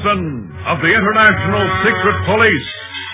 Wilson of the International Secret Police.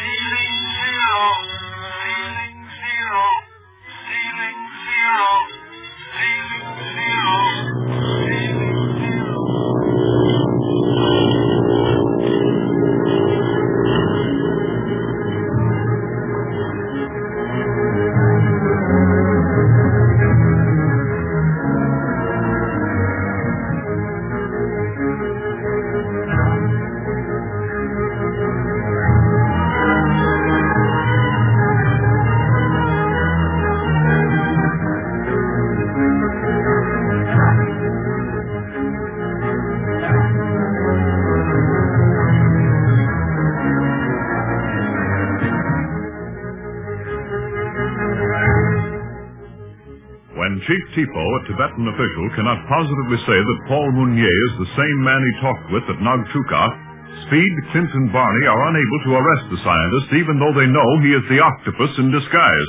When Chief Tipo, a Tibetan official, cannot positively say that Paul Mounier is the same man he talked with at Nagchuka, Speed, Clint, and Barney are unable to arrest the scientist, even though they know he is the octopus in disguise.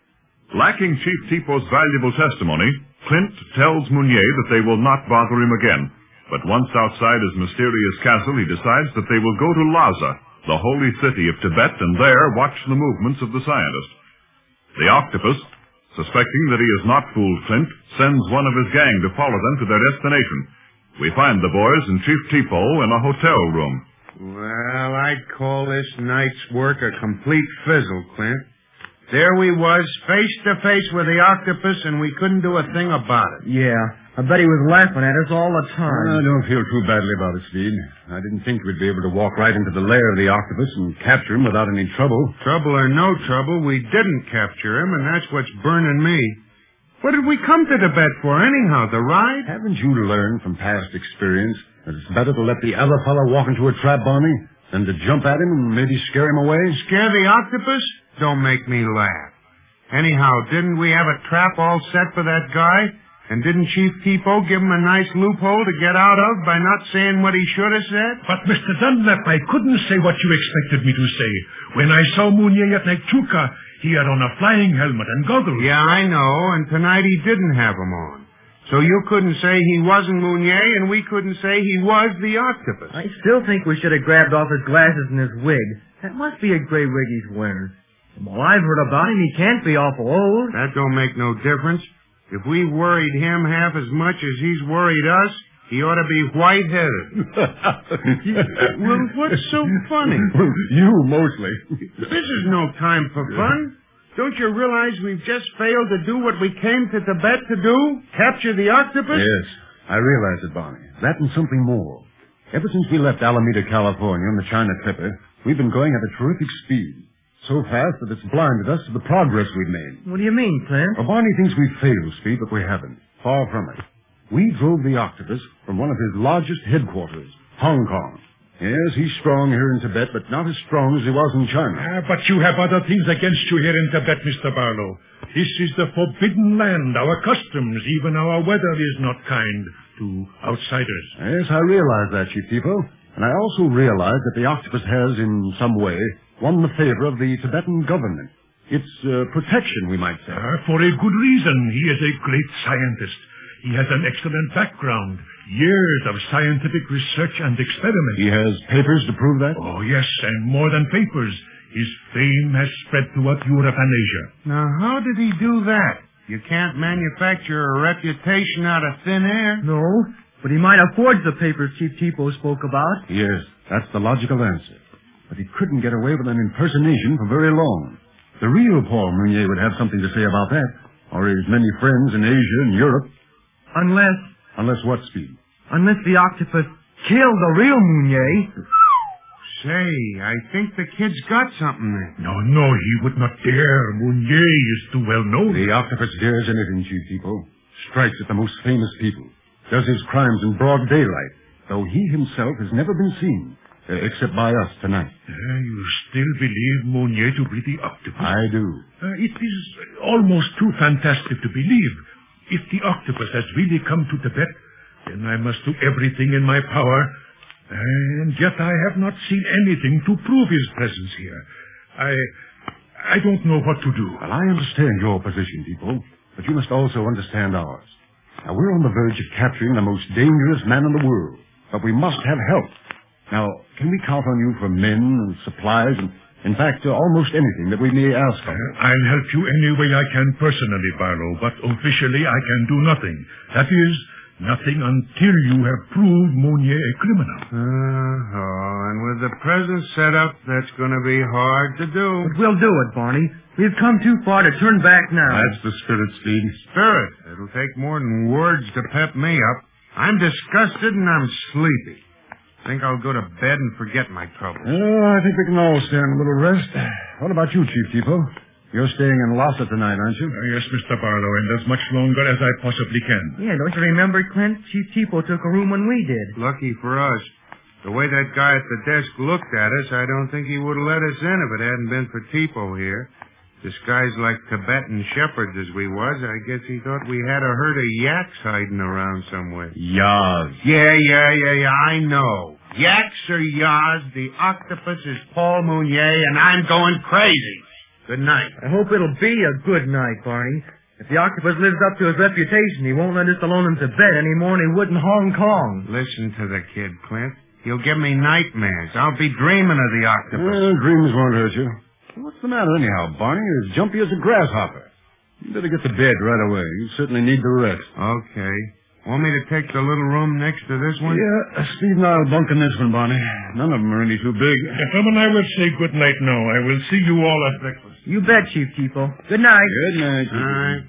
Lacking Chief Tipo's valuable testimony, Clint tells Mounier that they will not bother him again. But once outside his mysterious castle, he decides that they will go to Lhasa, the holy city of Tibet, and there watch the movements of the scientist. The octopus, suspecting that he has not fooled Clint, sends one of his gang to follow them to their destination. We find the boys and Chief Tipo in a hotel room. Well, I'd call this night's work a complete fizzle, Clint. There we was, face to face with the octopus, and we couldn't do a thing about it. Yeah, I bet he was laughing at us all the time. I don't feel too badly about it, Speed. I didn't think we'd be able to walk right into the lair of the octopus and capture him without any trouble. Trouble or no trouble, we didn't capture him, and that's what's burning me. What did we come to Tibet for, anyhow, the ride? Haven't you learned from past experience that it's better to let the other fellow walk into a trap, Barney, than to jump at him and maybe scare him away? Scare the octopus? Don't make me laugh. Anyhow, didn't we have a trap all set for that guy? And didn't Chief Tipo give him a nice loophole to get out of by not saying what he should have said? But, Mr. Dunlap, I couldn't say what you expected me to say. When I saw Mounier at Nagchuka, he had on a flying helmet and goggles. Yeah, I know, and tonight he didn't have them on. So you couldn't say he wasn't Mounier, and we couldn't say he was the octopus. I still think we should have grabbed off his glasses and his wig. That must be a gray wig he's wearing. From all I've heard about him, he can't be awful old. That don't make no difference. If we worried him half as much as he's worried us, he ought to be white-headed. Well, what's so funny? You, mostly. This is no time for fun. Don't you realize we've just failed to do what we came to Tibet to do? Capture the octopus? Yes, I realize it, Barney. That and something more. Ever since we left Alameda, California on the China Clipper, we've been going at a terrific speed. So fast that it's blinded us to the progress we've made. What do you mean, Clint? Well, Barney thinks we've failed, Speed, but we haven't. Far from it. We drove the octopus from one of his largest headquarters, Hong Kong. Yes, he's strong here in Tibet, but not as strong as he was in China. But you have other things against you here in Tibet, Mr. Barlow. This is the forbidden land. Our customs, even our weather, is not kind to outsiders. Yes, I realize that, Chief Tipo. And I also realize that the octopus has, in some way, won the favor of the Tibetan government. It's protection, we might say. For a good reason. He is a great scientist. He has an excellent background, years of scientific research and experiment. He has papers to prove that? Oh, yes, and more than papers. His fame has spread throughout Europe and Asia. Now, how did he do that? You can't manufacture a reputation out of thin air. No, but he might have forged the papers Chief Tipo spoke about. Yes, that's the logical answer. But he couldn't get away with an impersonation for very long. The real Paul Mounier would have something to say about that, or his many friends in Asia and Europe. Unless what, Speed? Unless the octopus killed the real Mounier. Say, I think the kid's got something there. No, he would not dare. Mounier is too well known. The octopus dares anything, Chief Tipo. Strikes at the most famous people. Does his crimes in broad daylight, though he himself has never been seen. Except by us tonight. You still believe Mounier to be the octopus? I do. It is almost too fantastic to believe. If the octopus has really come to Tibet, then I must do everything in my power. And yet I have not seen anything to prove his presence here. I don't know what to do. Well, I understand your position, Tipo, but you must also understand ours. Now, we're on the verge of capturing the most dangerous man in the world, but we must have help. Now, can we count on you for men and supplies and, in fact, almost anything that we may ask of you? I'll help you any way I can personally, Barlow, but officially I can do nothing. That is, nothing until you have proved Mounier a criminal. And with the present setup, that's going to be hard to do. But we'll do it, Barney. We've come too far to turn back now. That's the spirit, Speed. Spirit. It'll take more than words to pep me up. I'm disgusted and I'm sleepy. Think I'll go to bed and forget my troubles. I think we can all stand a little rest. What about you, Chief Tipo? You're staying in Lhasa tonight, aren't you? Yes, Mr. Barlow, and as much longer as I possibly can. Yeah, don't you remember, Clint? Chief Tipo took a room when we did. Lucky for us. The way that guy at the desk looked at us, I don't think he would have let us in if it hadn't been for Tipo here. Disguised like Tibetan shepherds as we was, I guess he thought we had a herd of yaks hiding around somewhere. Yas. Yeah, I know. Yaks or yas, the octopus is Paul Mounier, and I'm going crazy. Good night. I hope it'll be a good night, Barney. If the octopus lives up to his reputation, he won't let us alone in Tibet any more than he would in Hong Kong. Listen to the kid, Clint. He'll give me nightmares. I'll be dreaming of the octopus. Well, dreams won't hurt you. What's the matter anyhow, Barney? You're as jumpy as a grasshopper. You better get to bed right away. You certainly need the rest. Okay. Want me to take the little room next to this one? Yeah, Steve and I'll bunk in this one, Barney. None of them are any too big. Gentlemen, I will say good night now. I will see you all at breakfast. You bet, Chief Tipo. Good night. Good night. All right.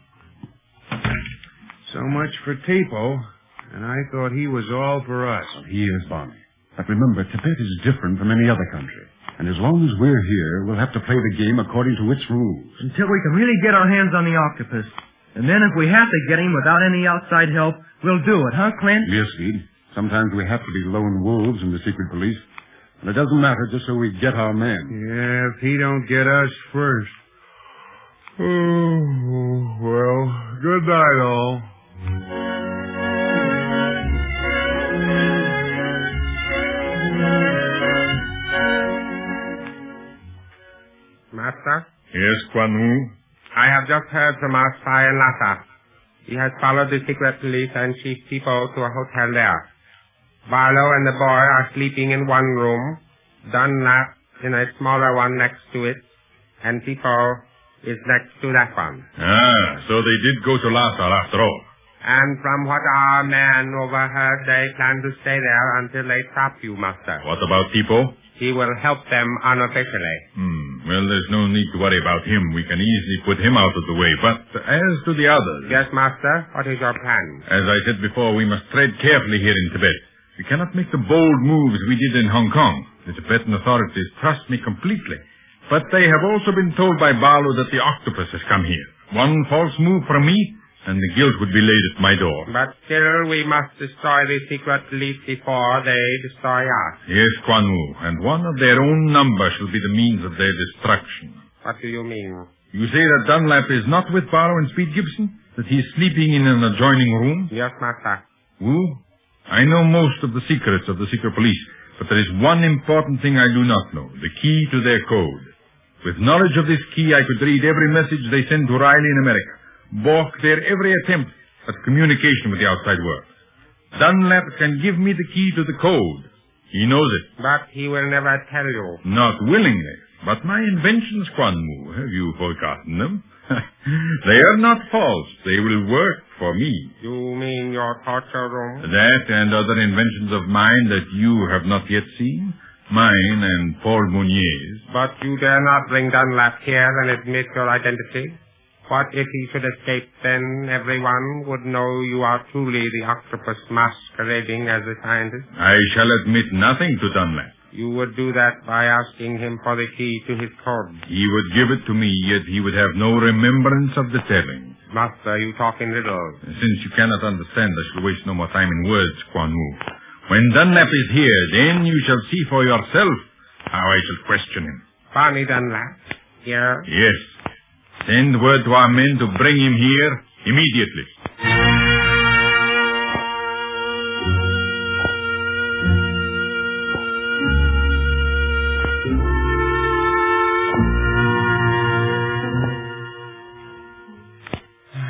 So much for Tipo, and I thought he was all for us. Well, he is, Barney. But remember, Tibet is different from any other country. And as long as we're here, we'll have to play the game according to its rules. Until we can really get our hands on the octopus. And then if we have to get him without any outside help, we'll do it, huh, Clint? Yes, Speed. Sometimes we have to be lone wolves in the secret police. And it doesn't matter just so we get our men. Yeah, if he don't get us first. Oh, well, good night, all. Master? Yes, Quan Wu? I have just heard from our spy in Lhasa. He has followed the secret police and Chief Tipo to a hotel there. Barlow and the boy are sleeping in one room, Dunlap in a smaller one next to it, and Tipo is next to that one. So they did go to Lhasa after all. And from what our man overheard, they plan to stay there until they trap you, Master. What about Tipo? He will help them unofficially. Well, there's no need to worry about him. We can easily put him out of the way. But as to the others... Yes, Master. What is your plan? As I said before, we must tread carefully here in Tibet. We cannot make the bold moves we did in Hong Kong. The Tibetan authorities trust me completely. But they have also been told by Barlow that the octopus has come here. One false move from me, and the guilt would be laid at my door. But still, we must destroy the secret police before they destroy us. Yes, Quan Wu, and one of their own number shall be the means of their destruction. What do you mean? You say that Dunlap is not with Barlow and Speed Gibson? That he is sleeping in an adjoining room? Yes, Master. Wu, I know most of the secrets of the secret police, but there is one important thing I do not know, the key to their code. With knowledge of this key, I could read every message they send to Riley in America, balk their every attempt at communication with the outside world. Dunlap can give me the key to the code. He knows it. But he will never tell you. Not willingly. But my inventions, Quan Wu, have you forgotten them? They are not false. They will work for me. You mean your torture room? That and other inventions of mine that you have not yet seen. Mine and Paul Mounier's. But you dare not bring Dunlap here and admit your identity? What if he should escape? Then everyone would know you are truly the octopus masquerading as a scientist. I shall admit nothing to Dunlap. You would do that by asking him for the key to his code. He would give it to me, yet he would have no remembrance of the telling. Master, you talk in riddles. Since you cannot understand, I shall waste no more time in words, Quan Wu. When Dunlap is here, then you shall see for yourself how I shall question him. Barney Dunlap? Here? Yes. Send word to our men to bring him here immediately.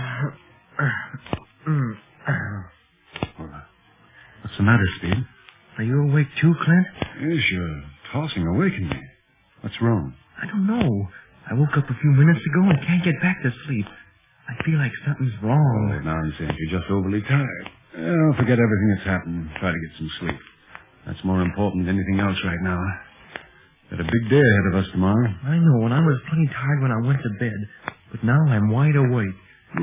What's the matter, Speed? Are you awake too, Clint? Yes, you're tossing awakened me. What's wrong? I don't know. I woke up a few minutes ago and can't get back to sleep. I feel like something's wrong. Oh, nonsense. You're just overly tired. Well, forget everything that's happened. Try to get some sleep. That's more important than anything else right now. Got a big day ahead of us tomorrow. I know, and I was plenty tired when I went to bed. But now I'm wide awake.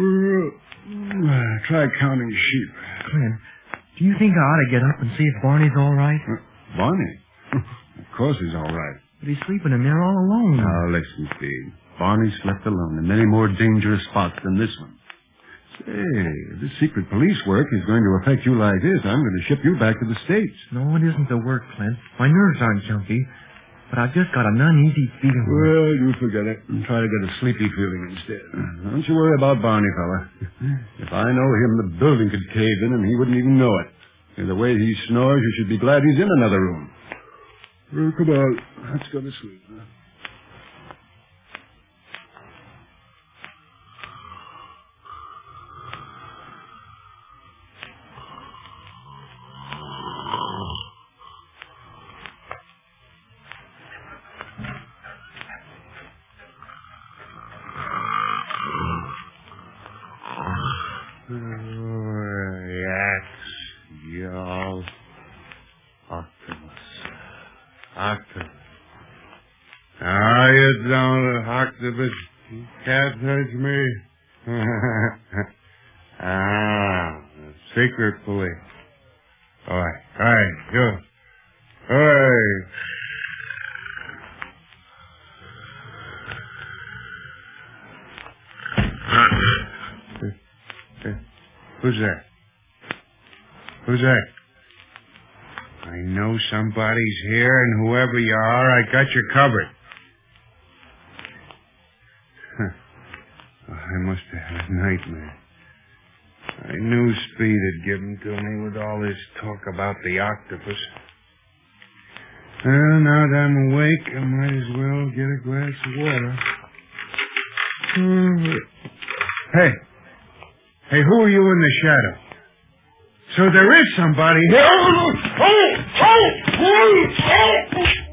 Try counting sheep. Clint, do you think I ought to get up and see if Barney's all right? Barney? Of course he's all right. But he's sleeping in there all alone. Now, listen, Speed. Barney slept alone in many more dangerous spots than this one. Say, if this secret police work is going to affect you like this, I'm going to ship you back to the States. No, it isn't the work, Clint. My nerves aren't jumpy. But I've just got an uneasy feeling. Well, you forget it and try to get a sleepy feeling instead. Don't you worry about Barney, fella. If I know him, the building could cave in and he wouldn't even know it. And the way he snores, you should be glad he's in another room. Well, come on. Let's go to sleep. Huh? Octopus, you can't touch me. The secret police. All right, go. Hey. Who's that? Who's that? I know somebody's here, and whoever you are, I got you covered. I must have had a nightmare. I knew Speed had given to me with all this talk about the octopus. Well, now that I'm awake, I might as well get a glass of water. Hey, who are you in the shadow? So there is somebody here.